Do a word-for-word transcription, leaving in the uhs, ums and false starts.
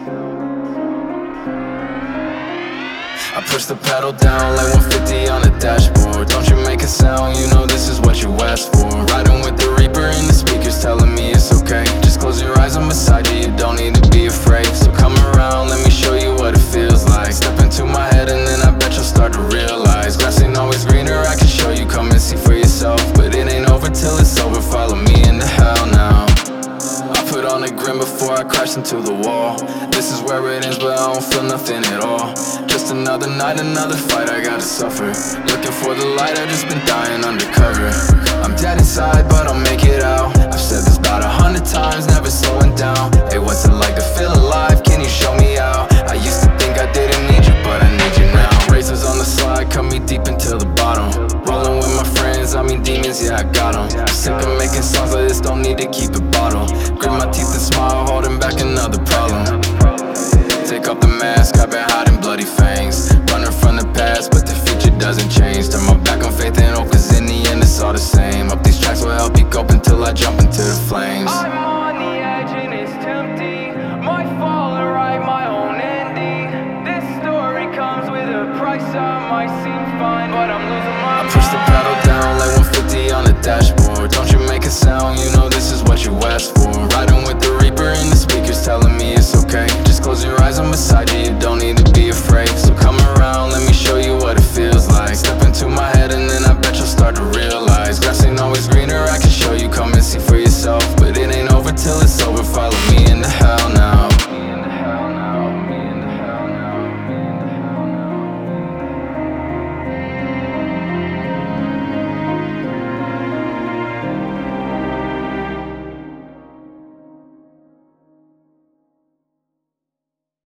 I push the pedal down like one fifty on the dashboard. Don't you make a sound, you know this is what you asked for. Riding with the Reaper in the speakers telling me it's okay. Just close your eyes, I'm beside you, you don't need to be afraid. So come around, let me show you what it feels like. Step into my head and then I bet you'll start to realize grass ain't always greener, I can show you, come and see for yourself. But it ain't over till it's over, follow me into hell now. I put on a grin before I crash into the wall. This is where it ends, but I don't feel nothing at all. Just another night, another fight, I gotta suffer. Looking for the light, I've just been dying undercover. I'm dead inside, but I'll make it out. I've said this about a hundred times, never slowing down. Hey, what's it like to feel alive? Can you show me out? I used to think I didn't need you, but I need you now. Razors on the slide, cut me deep into the bottom. Rolling with my friends, I mean demons, yeah, I got them. I'm sick of making songs like this, don't need to keep it bottled. Grit my teeth and smile, holding back another problem. Take off the mask, I've been hiding bloody fangs. Running from the past, but the future doesn't change. Turn my back on faith and hope, cause in the end it's all the same. Up these tracks will help you cope until I jump into the flames. I'm on the edge and it's tempting. Might fall and write my own ending. This story comes with a price, I might seem fine, but I'm losing my mind. I push the pedal down like one fifty on the dashboard. Don't you make a sound, you know this is what you asked for. Riding with the Reaper in the speakers telling me it's okay. Just close your eyes, I'm beside you.